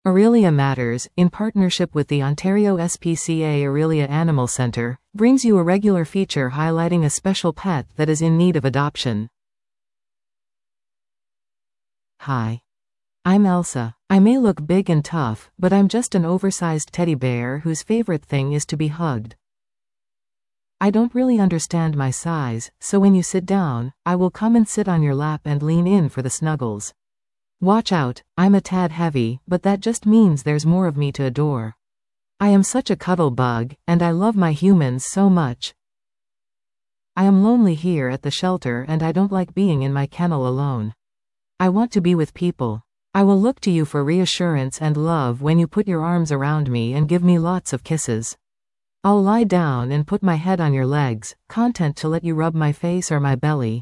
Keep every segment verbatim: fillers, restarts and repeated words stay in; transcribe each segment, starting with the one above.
Aurelia Matters, in partnership with the Ontario S P C A Aurelia Animal Centre, brings you a regular feature highlighting a special pet that is in need of adoption. Hi. I'm Elsa. I may look big and tough, but I'm just an oversized teddy bear whose favorite thing is to be hugged. I don't really understand my size, so when you sit down, I will come and sit on your lap and lean in for the snuggles. Watch out, I'm a tad heavy, but that just means there's more of me to adore. I am such a cuddle bug, and I love my humans so much. I am lonely here at the shelter and I don't like being in my kennel alone. I want to be with people. I will look to you for reassurance and love when you put your arms around me and give me lots of kisses. I'll lie down and put my head on your legs, content to let you rub my face or my belly.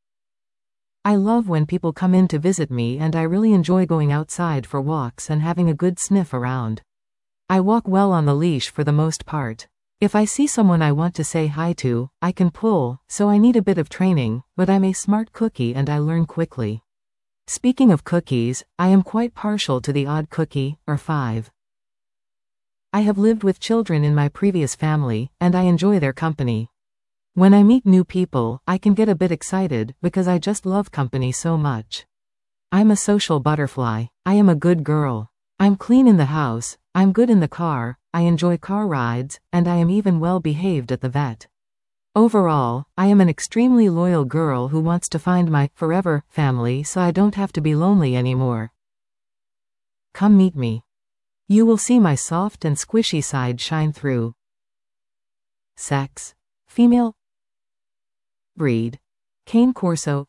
I love when people come in to visit me and I really enjoy going outside for walks and having a good sniff around. I walk well on the leash for the most part. If I see someone I want to say hi to, I can pull, so I need a bit of training, but I'm a smart cookie and I learn quickly. Speaking of cookies, I am quite partial to the odd cookie, or five. I have lived with children in my previous family, and I enjoy their company. When I meet new people, I can get a bit excited because I just love company so much. I'm a social butterfly. I am a good girl. I'm clean in the house, I'm good in the car, I enjoy car rides, and I am even well behaved at the vet. Overall, I am an extremely loyal girl who wants to find my forever family so I don't have to be lonely anymore. Come meet me. You will see my soft and squishy side shine through. Sex: female. Breed: Cane Corso.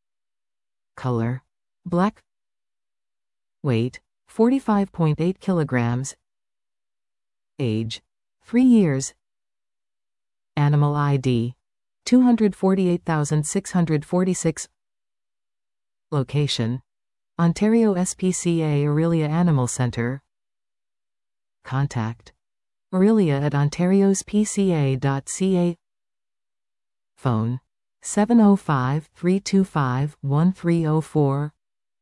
Color: black. Weight: forty-five point eight kilograms. Age: three years. Animal I D: two hundred forty-eight thousand six hundred forty-six. Location: Ontario S P C A Aurelia Animal Centre. Contact: Aurelia at ontarios p c a dot c a. Phone: seven oh five, three two five, one three oh four.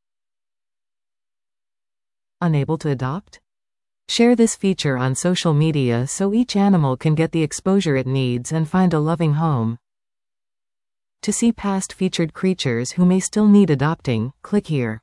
Unable to adopt? Share this feature on social media so each animal can get the exposure it needs and find a loving home. To see past featured creatures who may still need adopting, click here.